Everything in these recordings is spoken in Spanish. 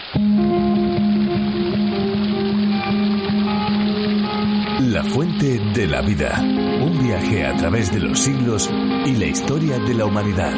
La fuente de la vida, un viaje a través de los siglos y la historia de la humanidad.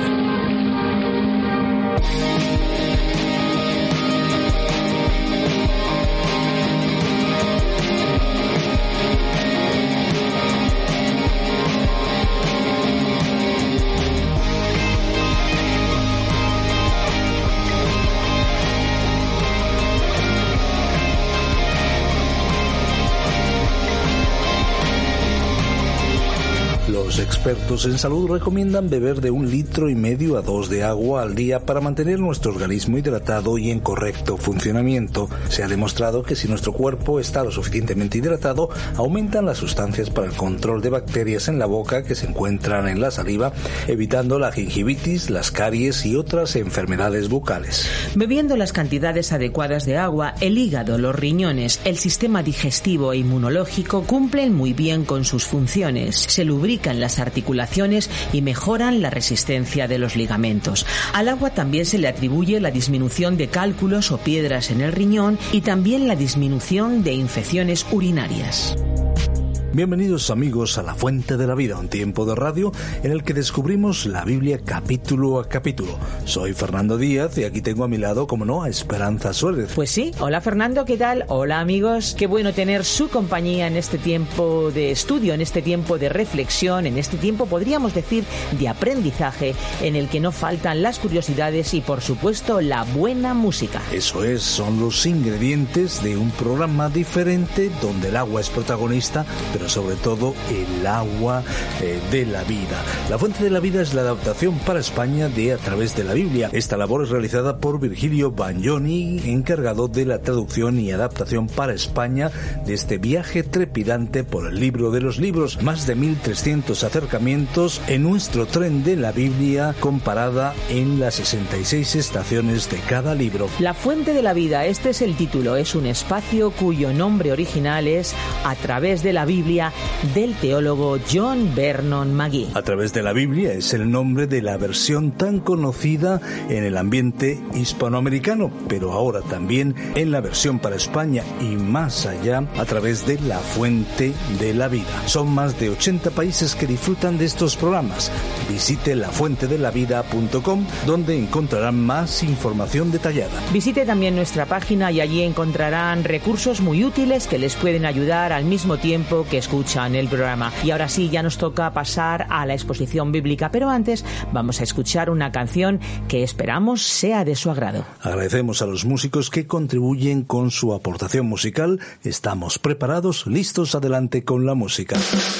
Los expertos en salud recomiendan beber de 1,5 litros a 2 de agua al día para mantener nuestro organismo hidratado y en correcto funcionamiento. Se ha demostrado que si nuestro cuerpo está lo suficientemente hidratado, aumentan las sustancias para el control de bacterias en la boca que se encuentran en la saliva, evitando la gingivitis, las caries y otras enfermedades bucales. Bebiendo las cantidades adecuadas de agua, el hígado, los riñones, el sistema digestivo e inmunológico cumplen muy bien con sus funciones. Se lubrican las articulaciones y mejoran la resistencia de los ligamentos. Al agua también se le atribuye la disminución de cálculos o piedras en el riñón y también la disminución de infecciones urinarias. Bienvenidos amigos a La Fuente de la Vida, un tiempo de radio en el que descubrimos la Biblia capítulo a capítulo. Soy Fernando Díaz y aquí tengo a mi lado, como no, a Esperanza Suárez. Pues sí, hola Fernando, ¿qué tal? Hola amigos, qué bueno tener su compañía en este tiempo de estudio, en este tiempo de reflexión, en este tiempo, podríamos decir, de aprendizaje, en el que no faltan las curiosidades y por supuesto la buena música. Eso es, son los ingredientes de un programa diferente donde el agua es protagonista, pero sobre todo el agua de la vida. La Fuente de la Vida es la adaptación para España de A través de la Biblia. Esta labor es realizada por Virgilio Bagnoni, encargado de la traducción y adaptación para España de este viaje trepidante por el libro de los libros. Más de 1.300 acercamientos en nuestro tren de la Biblia comparada en las 66 estaciones de cada libro. La Fuente de la Vida, este es el título, es un espacio cuyo nombre original es A través de la Biblia, del teólogo John Vernon Magee. A través de la Biblia es el nombre de la versión tan conocida en el ambiente hispanoamericano, pero ahora también en la versión para España y más allá a través de la Fuente de la Vida. Son más de 80 países que disfrutan de estos programas. Visite lafuentedelavida.com, donde encontrarán más información detallada. Visite también nuestra página y allí encontrarán recursos muy útiles que les pueden ayudar al mismo tiempo que escuchan el programa. Y ahora sí, ya nos toca pasar a la exposición bíblica, pero antes vamos a escuchar una canción que esperamos sea de su agrado. Agradecemos a los músicos que contribuyen con su aportación musical. Estamos preparados, listos, adelante con la música.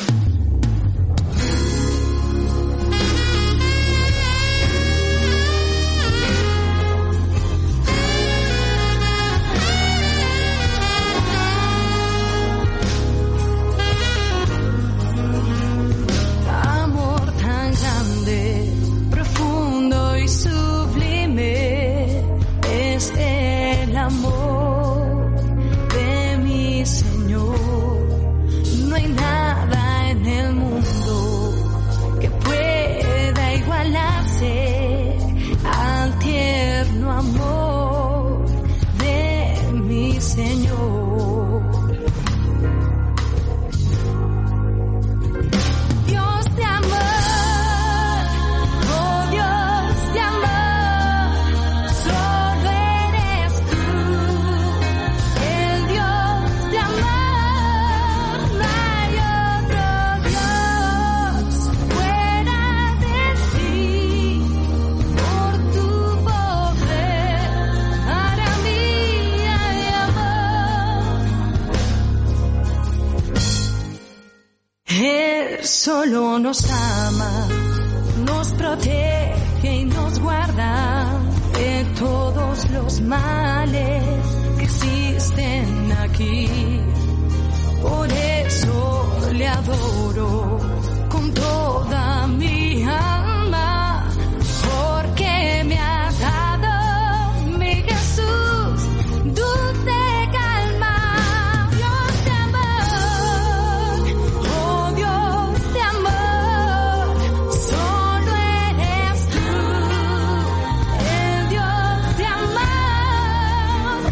Solo nos ama, nos protege y nos guarda de todos los males que existen aquí. Por eso le adoro con toda mi alma, porque me ha dado mi Jesús, dulce calma. Dios de amor, oh Dios de amor, solo eres tú, el Dios de amor,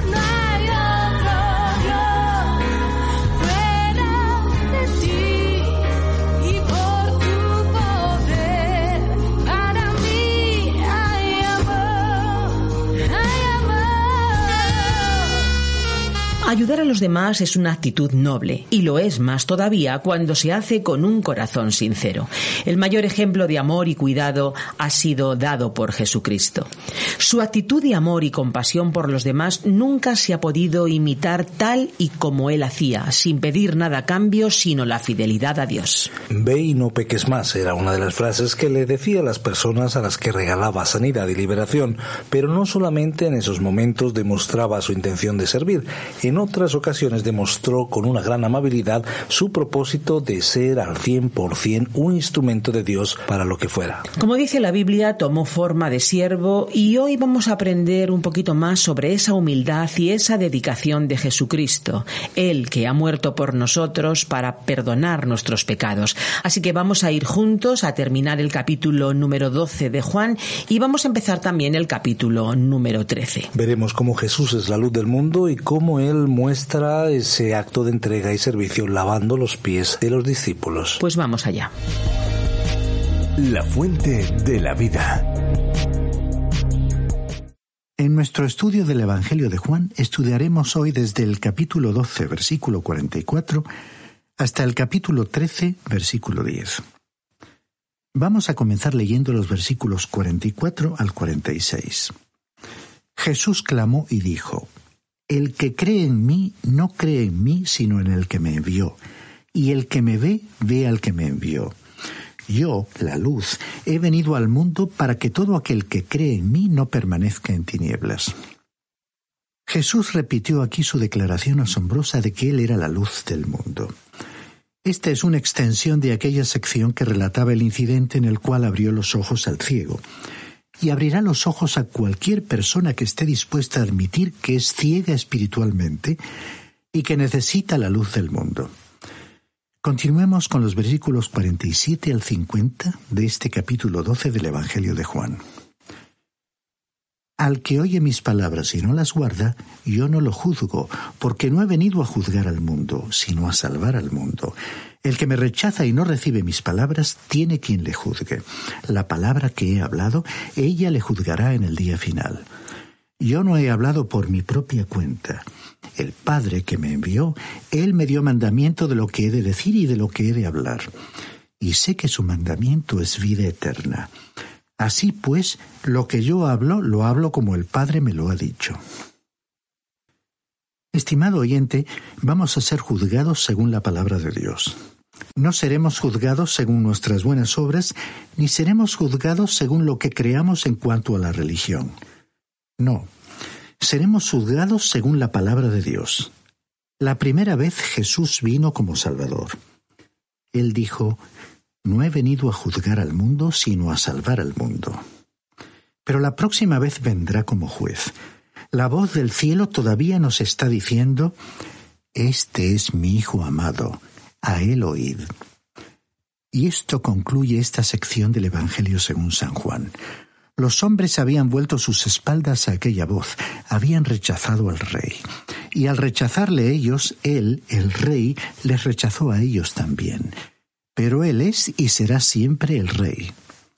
Ayudar a los demás es una actitud noble, y lo es más todavía cuando se hace con un corazón sincero. El mayor ejemplo de amor y cuidado ha sido dado por Jesucristo. Su actitud de amor y compasión por los demás nunca se ha podido imitar tal y como él hacía, sin pedir nada a cambio sino la fidelidad a Dios. Ve y no peques más, era una de las frases que le decía a las personas a las que regalaba sanidad y liberación, pero no solamente en esos momentos demostraba su intención de servir. En otras ocasiones demostró con una gran amabilidad su propósito de ser al 100% un instrumento de Dios para lo que fuera. Como dice la Biblia, tomó forma de siervo, y hoy vamos a aprender un poquito más sobre esa humildad y esa dedicación de Jesucristo, Él que ha muerto por nosotros para perdonar nuestros pecados. Así que vamos a ir juntos a terminar el capítulo número 12 de Juan y vamos a empezar también el capítulo número 13. Veremos cómo Jesús es la luz del mundo y cómo Él muestra ese acto de entrega y servicio lavando los pies de los discípulos. Pues vamos allá. La fuente de la vida. En nuestro estudio del Evangelio de Juan estudiaremos hoy desde el capítulo 12, versículo 44, hasta el capítulo 13, versículo 10. Vamos a comenzar leyendo los versículos 44 al 46. Jesús clamó y dijo: El que cree en mí no cree en mí, sino en el que me envió. Y el que me ve, ve al que me envió. Yo, la luz, he venido al mundo para que todo aquel que cree en mí no permanezca en tinieblas. Jesús repitió aquí su declaración asombrosa de que Él era la luz del mundo. Esta es una extensión de aquella sección que relataba el incidente en el cual abrió los ojos al ciego. Y abrirá los ojos a cualquier persona que esté dispuesta a admitir que es ciega espiritualmente y que necesita la luz del mundo. Continuemos con los versículos 47 al 50 de este capítulo 12 del Evangelio de Juan. Al que oye mis palabras y no las guarda, yo no lo juzgo, porque no he venido a juzgar al mundo, sino a salvar al mundo. El que me rechaza y no recibe mis palabras, tiene quien le juzgue. La palabra que he hablado, ella le juzgará en el día final. Yo no he hablado por mi propia cuenta. El Padre que me envió, Él me dio mandamiento de lo que he de decir y de lo que he de hablar. Y sé que su mandamiento es vida eterna. Así pues, lo que yo hablo, lo hablo como el Padre me lo ha dicho. Estimado oyente, vamos a ser juzgados según la palabra de Dios. No seremos juzgados según nuestras buenas obras, ni seremos juzgados según lo que creamos en cuanto a la religión. No, seremos juzgados según la palabra de Dios. La primera vez Jesús vino como Salvador. Él dijo: No he venido a juzgar al mundo, sino a salvar al mundo. Pero la próxima vez vendrá como juez. La voz del cielo todavía nos está diciendo: Este es mi Hijo amado, a él oíd. Y esto concluye esta sección del Evangelio según San Juan. Los hombres habían vuelto sus espaldas a aquella voz, habían rechazado al Rey. Y al rechazarle ellos, Él, el Rey, les rechazó a ellos también. Pero Él es y será siempre el Rey.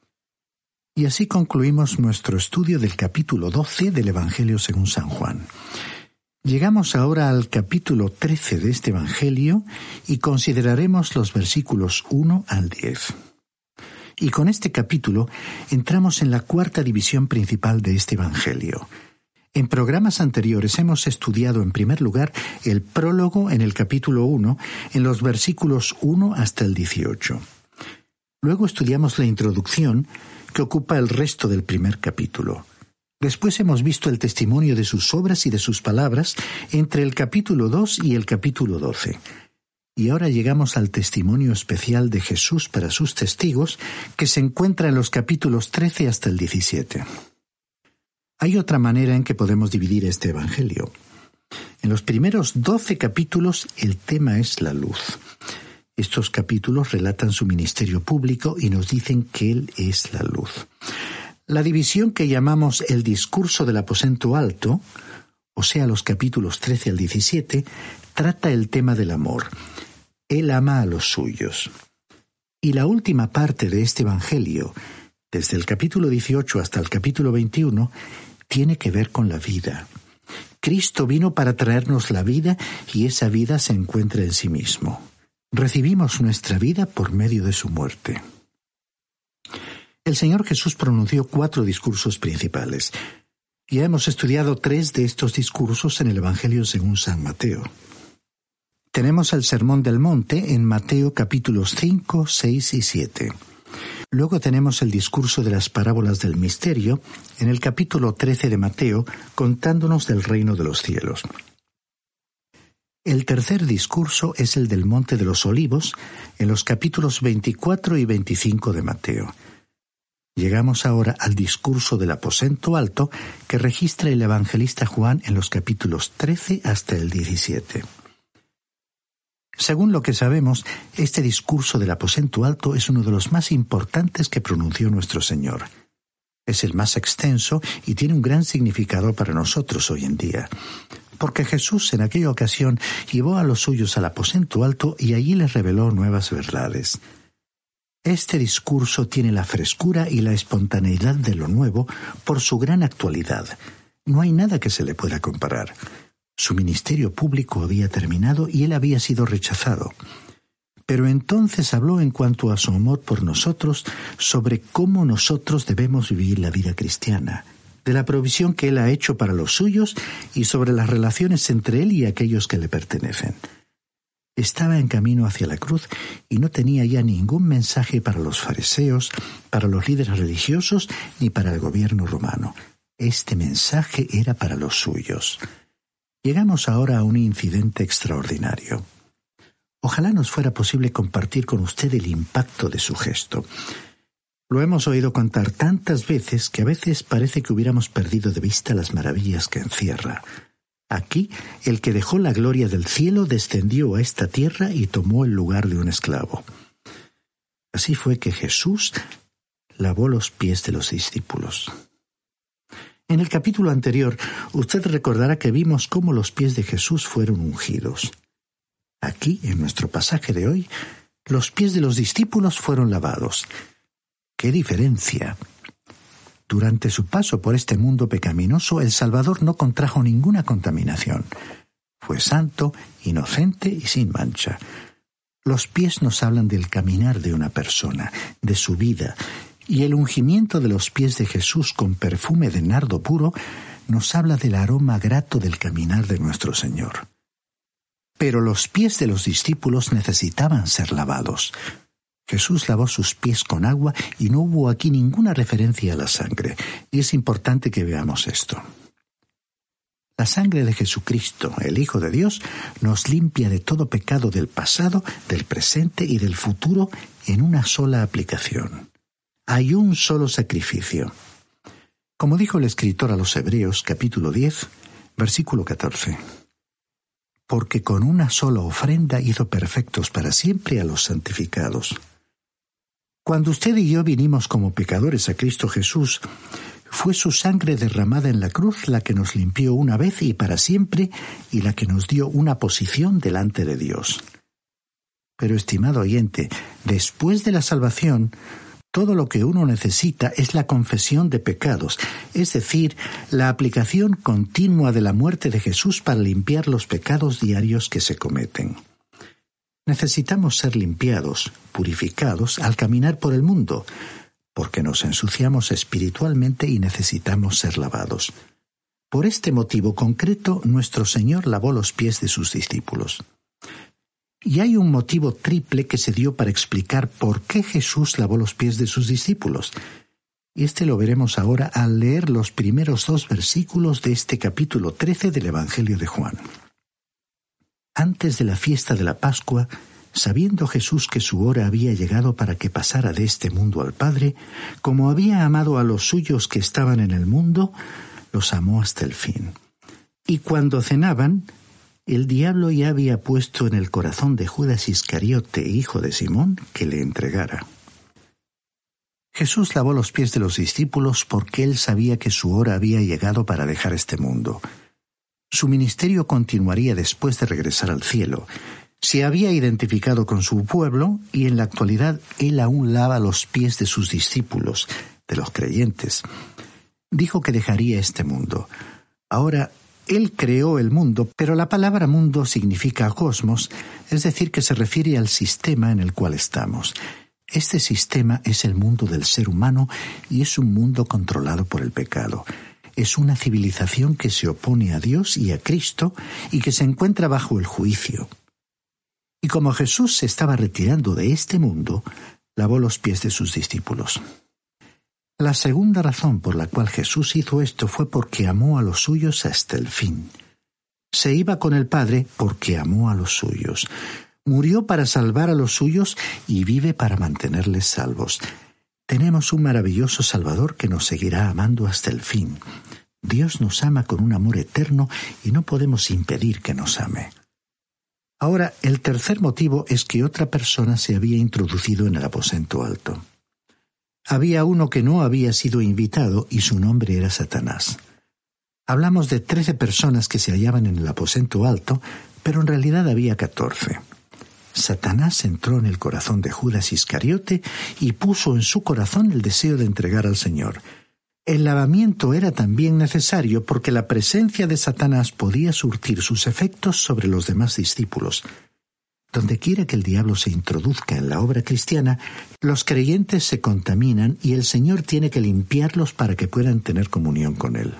Y así concluimos nuestro estudio del capítulo 12 del Evangelio según San Juan. Llegamos ahora al capítulo 13 de este Evangelio y consideraremos los versículos 1 al 10. Y con este capítulo entramos en la cuarta división principal de este Evangelio. En programas anteriores hemos estudiado en primer lugar el prólogo en el capítulo 1, en los versículos 1 hasta el 18. Luego estudiamos la introducción, que ocupa el resto del primer capítulo. Después hemos visto el testimonio de sus obras y de sus palabras entre el capítulo 2 y el capítulo 12. Y ahora llegamos al testimonio especial de Jesús para sus testigos, que se encuentra en los capítulos 13 hasta el 17. Hay otra manera en que podemos dividir este Evangelio. En los primeros 12 capítulos el tema es la luz. Estos capítulos relatan su ministerio público y nos dicen que Él es la luz. La división que llamamos el discurso del aposento alto, o sea, los capítulos 13 al 17, trata el tema del amor. Él ama a los suyos. Y la última parte de este Evangelio, desde el capítulo 18 hasta el capítulo 21, tiene que ver con la vida. Cristo vino para traernos la vida y esa vida se encuentra en sí mismo. Recibimos nuestra vida por medio de su muerte. El Señor Jesús pronunció 4 discursos principales. Ya hemos estudiado 3 de estos discursos en el Evangelio según San Mateo. Tenemos el Sermón del Monte en Mateo capítulos 5, 6 y 7. Luego tenemos el discurso de las parábolas del misterio en el capítulo 13 de Mateo, contándonos del reino de los cielos. El tercer discurso es el del Monte de los Olivos en los capítulos 24 y 25 de Mateo. Llegamos ahora al discurso del aposento alto que registra el evangelista Juan en los capítulos 13 hasta el 17. Según lo que sabemos, este discurso del aposento alto es uno de los más importantes que pronunció nuestro Señor. Es el más extenso y tiene un gran significado para nosotros hoy en día, porque Jesús en aquella ocasión llevó a los suyos al aposento alto y allí les reveló nuevas verdades. Este discurso tiene la frescura y la espontaneidad de lo nuevo por su gran actualidad. No hay nada que se le pueda comparar. Su ministerio público había terminado y él había sido rechazado. Pero entonces habló en cuanto a su amor por nosotros sobre cómo nosotros debemos vivir la vida cristiana, de la provisión que él ha hecho para los suyos y sobre las relaciones entre él y aquellos que le pertenecen. Estaba en camino hacia la cruz y no tenía ya ningún mensaje para los fariseos, para los líderes religiosos ni para el gobierno romano. Este mensaje era para los suyos. Llegamos ahora a un incidente extraordinario. Ojalá nos fuera posible compartir con usted el impacto de su gesto. Lo hemos oído contar tantas veces que a veces parece que hubiéramos perdido de vista las maravillas que encierra. Aquí, el que dejó la gloria del cielo descendió a esta tierra y tomó el lugar de un esclavo. Así fue que Jesús lavó los pies de los discípulos. En el capítulo anterior, usted recordará que vimos cómo los pies de Jesús fueron ungidos. Aquí, en nuestro pasaje de hoy, los pies de los discípulos fueron lavados. ¡Qué diferencia! Durante su paso por este mundo pecaminoso, el Salvador no contrajo ninguna contaminación. Fue santo, inocente y sin mancha. Los pies nos hablan del caminar de una persona, de su vida, y el ungimiento de los pies de Jesús con perfume de nardo puro nos habla del aroma grato del caminar de nuestro Señor. Pero los pies de los discípulos necesitaban ser lavados. Jesús lavó sus pies con agua y no hubo aquí ninguna referencia a la sangre, y es importante que veamos esto. La sangre de Jesucristo, el Hijo de Dios, nos limpia de todo pecado del pasado, del presente y del futuro en una sola aplicación. Hay un solo sacrificio. Como dijo el escritor a los Hebreos, capítulo 10, versículo 14. Porque con una sola ofrenda hizo perfectos para siempre a los santificados. Cuando usted y yo vinimos como pecadores a Cristo Jesús, fue su sangre derramada en la cruz la que nos limpió una vez y para siempre y la que nos dio una posición delante de Dios. Pero, estimado oyente, después de la salvación, todo lo que uno necesita es la confesión de pecados, es decir, la aplicación continua de la muerte de Jesús para limpiar los pecados diarios que se cometen. Necesitamos ser limpiados, purificados al caminar por el mundo, porque nos ensuciamos espiritualmente y necesitamos ser lavados. Por este motivo concreto, nuestro Señor lavó los pies de sus discípulos. Y hay un motivo triple que se dio para explicar por qué Jesús lavó los pies de sus discípulos. Y lo veremos ahora al leer los primeros 2 versículos de este capítulo 13 del Evangelio de Juan. Antes de la fiesta de la Pascua, sabiendo Jesús que su hora había llegado para que pasara de este mundo al Padre, como había amado a los suyos que estaban en el mundo, los amó hasta el fin. Y cuando cenaban, el diablo ya había puesto en el corazón de Judas Iscariote, hijo de Simón, que le entregara. Jesús lavó los pies de los discípulos porque él sabía que su hora había llegado para dejar este mundo. Su ministerio continuaría después de regresar al cielo. Se había identificado con su pueblo y en la actualidad él aún lava los pies de sus discípulos, de los creyentes. Dijo que dejaría este mundo. Ahora, Él creó el mundo, pero la palabra mundo significa cosmos, es decir, que se refiere al sistema en el cual estamos. Este sistema es el mundo del ser humano y es un mundo controlado por el pecado. Es una civilización que se opone a Dios y a Cristo y que se encuentra bajo el juicio. Y como Jesús se estaba retirando de este mundo, lavó los pies de sus discípulos. La segunda razón por la cual Jesús hizo esto fue porque amó a los suyos hasta el fin. Se iba con el Padre porque amó a los suyos. Murió para salvar a los suyos y vive para mantenerles salvos. Tenemos un maravilloso Salvador que nos seguirá amando hasta el fin. Dios nos ama con un amor eterno y no podemos impedir que nos ame. Ahora, el tercer motivo es que otra persona se había introducido en el aposento alto. Había uno que no había sido invitado y su nombre era Satanás. Hablamos de 13 personas que se hallaban en el aposento alto, pero en realidad había 14. Satanás entró en el corazón de Judas Iscariote y puso en su corazón el deseo de entregar al Señor. El lavamiento era también necesario porque la presencia de Satanás podía surtir sus efectos sobre los demás discípulos. Donde quiera que el diablo se introduzca en la obra cristiana, los creyentes se contaminan y el Señor tiene que limpiarlos para que puedan tener comunión con Él.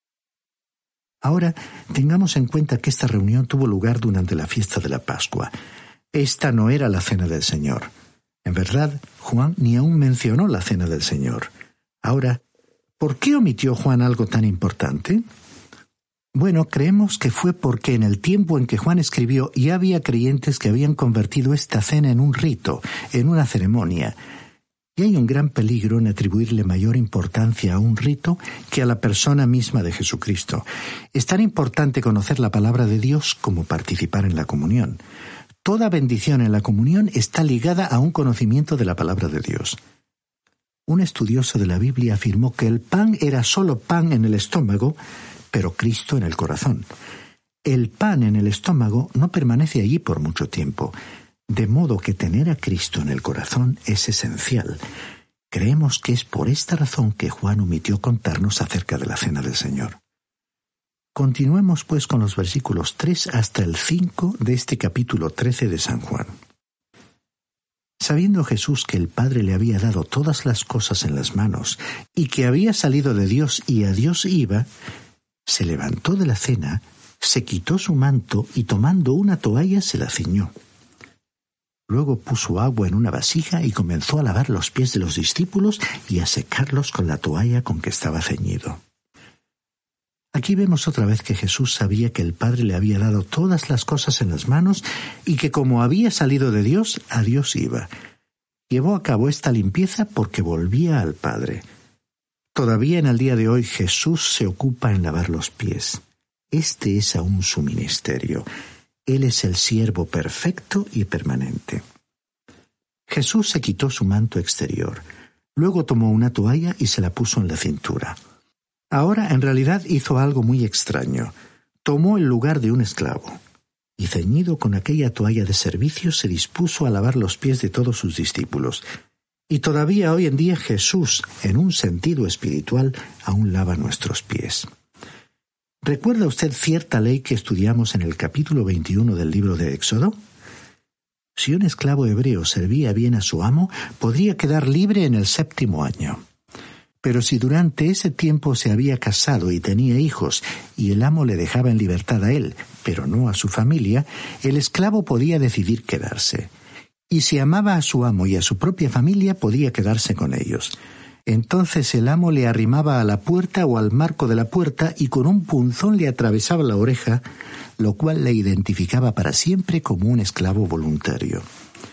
Ahora, tengamos en cuenta que esta reunión tuvo lugar durante la fiesta de la Pascua. Esta no era la cena del Señor. En verdad, Juan ni aún mencionó la cena del Señor. Ahora, ¿por qué omitió Juan algo tan importante? Bueno, creemos que fue porque en el tiempo en que Juan escribió ya había creyentes que habían convertido esta cena en un rito, en una ceremonia. Y hay un gran peligro en atribuirle mayor importancia a un rito que a la persona misma de Jesucristo. Es tan importante conocer la palabra de Dios como participar en la comunión. Toda bendición en la comunión está ligada a un conocimiento de la palabra de Dios. Un estudioso de la Biblia afirmó que el pan era solo pan en el estómago, pero Cristo en el corazón. El pan en el estómago no permanece allí por mucho tiempo, de modo que tener a Cristo en el corazón es esencial. Creemos que es por esta razón que Juan omitió contarnos acerca de la cena del Señor. Continuemos pues con los versículos 3 hasta el 5 de este capítulo 13 de San Juan. Sabiendo Jesús que el Padre le había dado todas las cosas en las manos y que había salido de Dios y a Dios iba, se levantó de la cena, se quitó su manto y tomando una toalla se la ciñó. Luego puso agua en una vasija y comenzó a lavar los pies de los discípulos y a secarlos con la toalla con que estaba ceñido. Aquí vemos otra vez que Jesús sabía que el Padre le había dado todas las cosas en las manos y que como había salido de Dios, a Dios iba. Llevó a cabo esta limpieza porque volvía al Padre. Todavía en el día de hoy Jesús se ocupa en lavar los pies. Este es aún su ministerio. Él es el siervo perfecto y permanente. Jesús se quitó su manto exterior. Luego tomó una toalla y se la puso en la cintura. Ahora en realidad hizo algo muy extraño. Tomó el lugar de un esclavo. Y ceñido con aquella toalla de servicio se dispuso a lavar los pies de todos sus discípulos. Y todavía hoy en día Jesús, en un sentido espiritual, aún lava nuestros pies. ¿Recuerda usted cierta ley que estudiamos en el capítulo 21 del libro de Éxodo? Si un esclavo hebreo servía bien a su amo, podría quedar libre en el 7º año. Pero si durante ese tiempo se había casado y tenía hijos, y el amo le dejaba en libertad a él, pero no a su familia, el esclavo podía decidir quedarse. Y si amaba a su amo y a su propia familia, podía quedarse con ellos. Entonces el amo le arrimaba a la puerta o al marco de la puerta y con un punzón le atravesaba la oreja, lo cual le identificaba para siempre como un esclavo voluntario.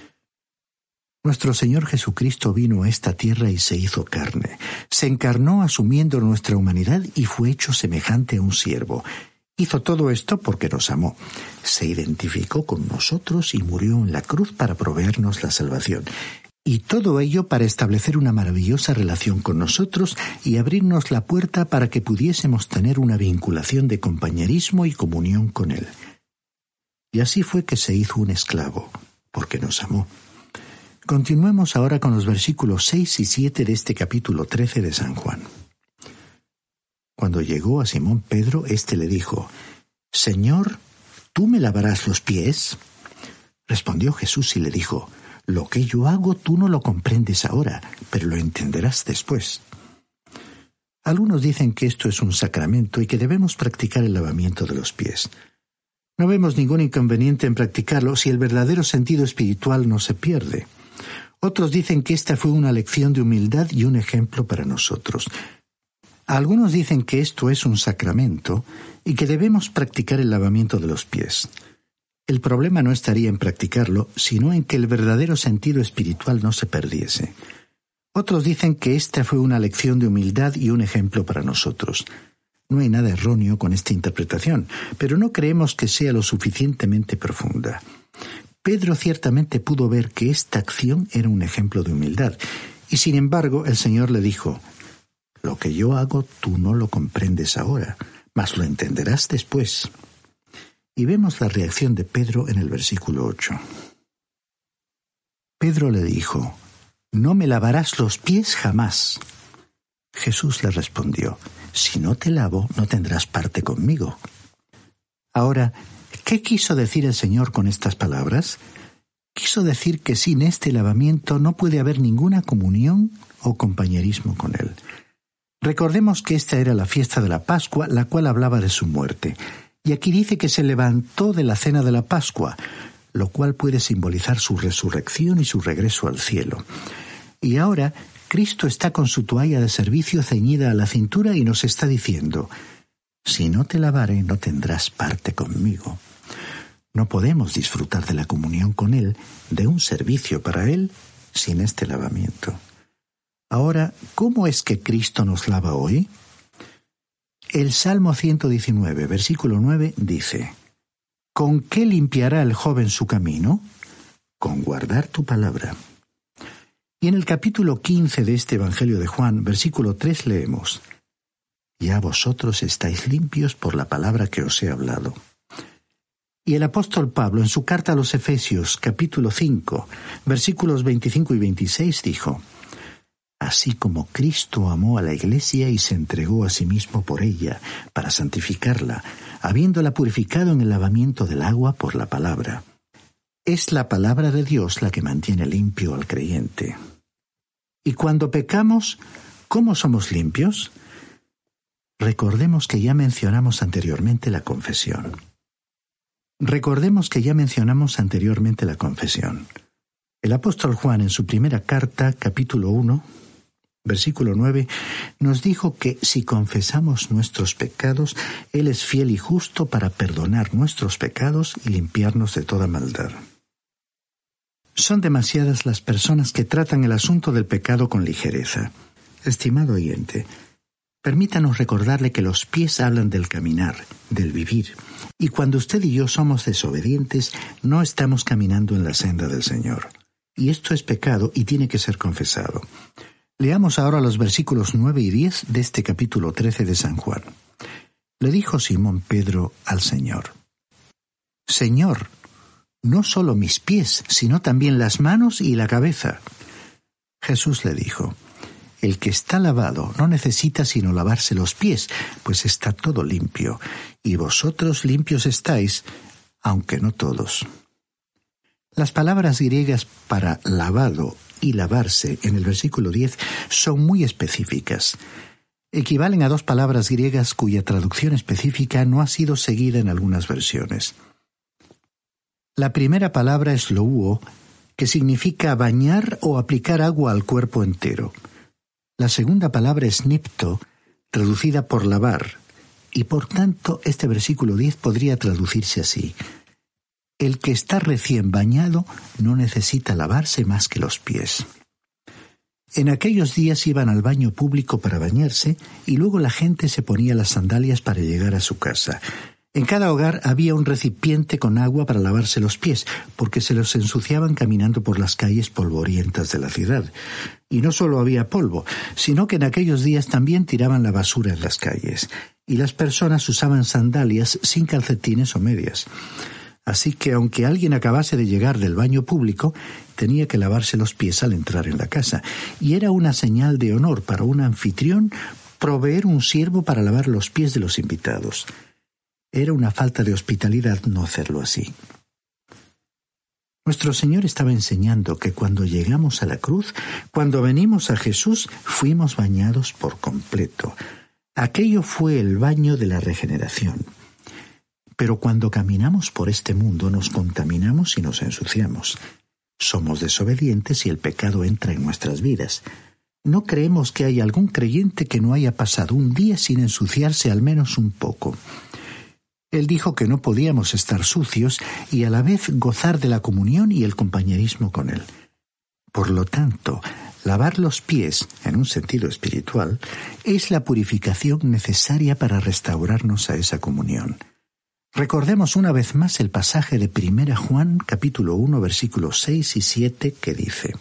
Nuestro Señor Jesucristo vino a esta tierra y se hizo carne. Se encarnó asumiendo nuestra humanidad y fue hecho semejante a un siervo. Hizo todo esto porque nos amó. Se identificó con nosotros y murió en la cruz para proveernos la salvación. Y todo ello para establecer una maravillosa relación con nosotros y abrirnos la puerta para que pudiésemos tener una vinculación de compañerismo y comunión con Él. Y así fue que se hizo un esclavo, porque nos amó. Continuemos ahora con los versículos 6 y 7 de este capítulo 13 de San Juan. Cuando llegó a Simón Pedro, éste le dijo: «Señor, ¿tú me lavarás los pies?». Respondió Jesús y le dijo: «Lo que yo hago tú no lo comprendes ahora, pero lo entenderás después». Algunos dicen que esto es un sacramento y que debemos practicar el lavamiento de los pies. No vemos ningún inconveniente en practicarlo si el verdadero sentido espiritual no se pierde. Otros dicen que esta fue una lección de humildad y un ejemplo para nosotros. Algunos dicen que esto es un sacramento y que debemos practicar el lavamiento de los pies. El problema no estaría en practicarlo, sino en que el verdadero sentido espiritual no se perdiese. Otros dicen que esta fue una lección de humildad y un ejemplo para nosotros. No hay nada erróneo con esta interpretación, pero no creemos que sea lo suficientemente profunda. Pedro ciertamente pudo ver que esta acción era un ejemplo de humildad, y sin embargo el Señor le dijo: «Lo que yo hago tú no lo comprendes ahora, mas lo entenderás después». Y vemos la reacción de Pedro en el versículo 8. Pedro le dijo: «No me lavarás los pies jamás». Jesús le respondió: «Si no te lavo, no tendrás parte conmigo». Ahora, ¿qué quiso decir el Señor con estas palabras? Quiso decir que sin este lavamiento no puede haber ninguna comunión o compañerismo con Él. Recordemos que esta era la fiesta de la Pascua, la cual hablaba de su muerte. Y aquí dice que se levantó de la cena de la Pascua, lo cual puede simbolizar su resurrección y su regreso al cielo. Y ahora Cristo está con su toalla de servicio ceñida a la cintura y nos está diciendo: «Si no te lavare, no tendrás parte conmigo». No podemos disfrutar de la comunión con Él, de un servicio para Él, sin este lavamiento. Ahora, ¿cómo es que Cristo nos lava hoy? El Salmo 119, versículo 9, dice: «¿Con qué limpiará el joven su camino? Con guardar tu palabra». Y en el capítulo 15 de este Evangelio de Juan, versículo 3, leemos: «Ya vosotros estáis limpios por la palabra que os he hablado». Y el apóstol Pablo, en su carta a los Efesios, capítulo 5, versículos 25 y 26, dijo: «Así como Cristo amó a la Iglesia y se entregó a sí mismo por ella, para santificarla, habiéndola purificado en el lavamiento del agua por la palabra». Es la palabra de Dios la que mantiene limpio al creyente. Y cuando pecamos, ¿cómo somos limpios? Recordemos que ya mencionamos anteriormente la confesión. El apóstol Juan, en su primera carta, capítulo 1, versículo 9, nos dijo que si confesamos nuestros pecados, Él es fiel y justo para perdonar nuestros pecados y limpiarnos de toda maldad. Son demasiadas las personas que tratan el asunto del pecado con ligereza. Estimado oyente, permítanos recordarle que los pies hablan del caminar, del vivir, y cuando usted y yo somos desobedientes, no estamos caminando en la senda del Señor. Y esto es pecado y tiene que ser confesado. Leamos ahora los versículos 9 y 10 de este capítulo 13 de San Juan. Le dijo Simón Pedro al Señor: «Señor, no solo mis pies, sino también las manos y la cabeza». Jesús le dijo: «El que está lavado no necesita sino lavarse los pies, pues está todo limpio, y vosotros limpios estáis, aunque no todos». Las palabras griegas para lavado y lavarse en el versículo 10 son muy específicas. Equivalen a dos palabras griegas cuya traducción específica no ha sido seguida en algunas versiones. La primera palabra es louo, que significa bañar o aplicar agua al cuerpo entero. La segunda palabra es nipto, traducida por lavar, y por tanto este versículo 10 podría traducirse así: «El que está recién bañado no necesita lavarse más que los pies». En aquellos días iban al baño público para bañarse y luego la gente se ponía las sandalias para llegar a su casa. En cada hogar había un recipiente con agua para lavarse los pies, porque se los ensuciaban caminando por las calles polvorientas de la ciudad. Y no solo había polvo, sino que en aquellos días también tiraban la basura en las calles, y las personas usaban sandalias sin calcetines o medias. Así que aunque alguien acabase de llegar del baño público, tenía que lavarse los pies al entrar en la casa, y era una señal de honor para un anfitrión proveer un siervo para lavar los pies de los invitados. Era una falta de hospitalidad no hacerlo así. Nuestro Señor estaba enseñando que cuando llegamos a la cruz, cuando venimos a Jesús, fuimos bañados por completo. Aquello fue el baño de la regeneración. Pero cuando caminamos por este mundo nos contaminamos y nos ensuciamos. Somos desobedientes y el pecado entra en nuestras vidas. No creemos que haya algún creyente que no haya pasado un día sin ensuciarse al menos un poco. Él dijo que no podíamos estar sucios y a la vez gozar de la comunión y el compañerismo con Él. Por lo tanto, lavar los pies, en un sentido espiritual, es la purificación necesaria para restaurarnos a esa comunión. Recordemos una vez más el pasaje de 1 Juan, capítulo 1, versículos 6 y 7, que dice: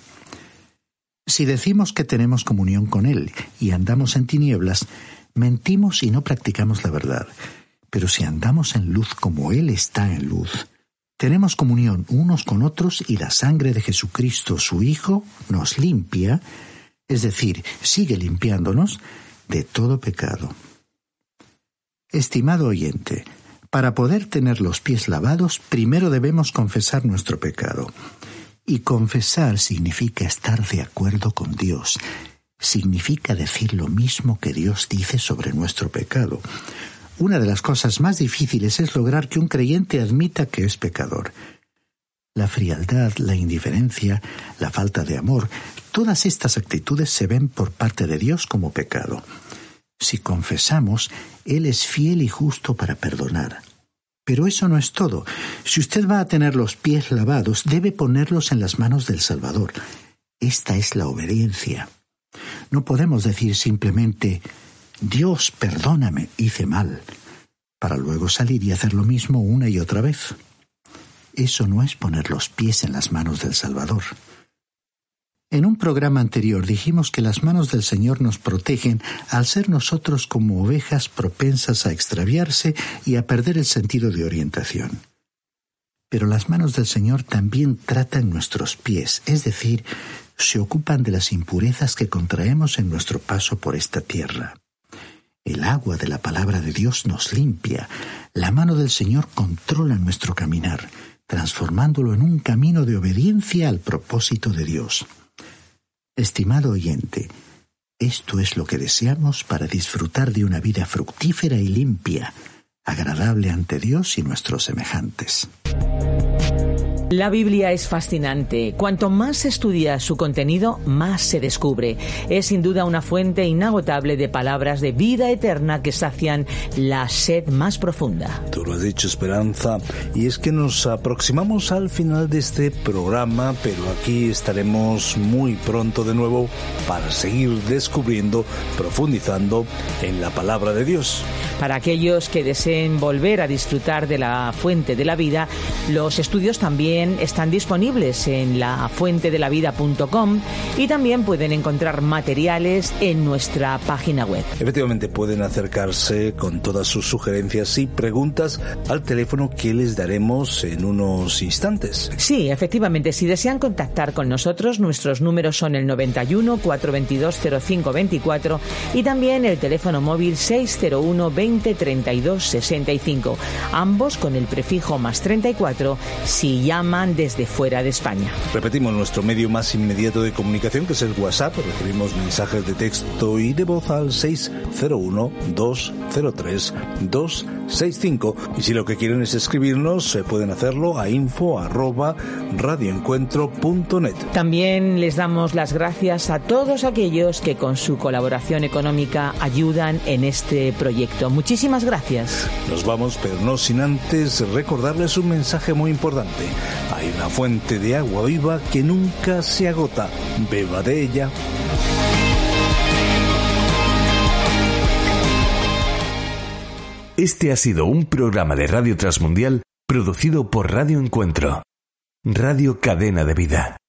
Si decimos que tenemos comunión con Él y andamos en tinieblas, mentimos y no practicamos la verdad. Pero si andamos en luz como Él está en luz, tenemos comunión unos con otros y la sangre de Jesucristo, su Hijo, nos limpia, es decir, sigue limpiándonos de todo pecado. Estimado oyente, para poder tener los pies lavados, primero debemos confesar nuestro pecado. Y confesar significa estar de acuerdo con Dios. Significa decir lo mismo que Dios dice sobre nuestro pecado. Una de las cosas más difíciles es lograr que un creyente admita que es pecador. La frialdad, la indiferencia, la falta de amor, todas estas actitudes se ven por parte de Dios como pecado. Si confesamos, Él es fiel y justo para perdonar. Pero eso no es todo. Si usted va a tener los pies lavados, debe ponerlos en las manos del Salvador. Esta es la obediencia. No podemos decir simplemente: Dios, perdóname, hice mal, para luego salir y hacer lo mismo una y otra vez. Eso no es poner los pies en las manos del Salvador. En un programa anterior dijimos que las manos del Señor nos protegen al ser nosotros como ovejas propensas a extraviarse y a perder el sentido de orientación. Pero las manos del Señor también tratan nuestros pies, es decir, se ocupan de las impurezas que contraemos en nuestro paso por esta tierra. El agua de la palabra de Dios nos limpia. La mano del Señor controla nuestro caminar, transformándolo en un camino de obediencia al propósito de Dios. Estimado oyente, esto es lo que deseamos para disfrutar de una vida fructífera y limpia, agradable ante Dios y nuestros semejantes. La Biblia es fascinante. Cuanto más se estudia su contenido, más se descubre. Es sin duda una fuente inagotable de palabras de vida eterna que sacian la sed más profunda. Tú lo has dicho, Esperanza, y es que nos aproximamos al final de este programa, pero aquí estaremos muy pronto de nuevo para seguir descubriendo, profundizando en la palabra de Dios. Para aquellos que deseen volver a disfrutar de la fuente de la vida, los estudios también están disponibles en lafuentedelavida.com y también pueden encontrar materiales en nuestra página web. Efectivamente, pueden acercarse con todas sus sugerencias y preguntas al teléfono que les daremos en unos instantes. Sí, efectivamente, si desean contactar con nosotros, nuestros números son el 91 422 0524 y también el teléfono móvil 601 20 32 65, ambos con el prefijo +34 si llaman desde fuera de España. Repetimos nuestro medio más inmediato de comunicación, que es el WhatsApp. Recibimos mensajes de texto y de voz al 601-203-265. Y si lo que quieren es escribirnos, pueden hacerlo a info@radioencuentro.net. También les damos las gracias a todos aquellos que con su colaboración económica ayudan en este proyecto. Muchísimas gracias. Nos vamos, pero no sin antes recordarles un mensaje muy importante. Hay una fuente de agua viva que nunca se agota. Beba de ella. Este ha sido un programa de Radio Transmundial producido por Radio Encuentro, Radio Cadena de Vida.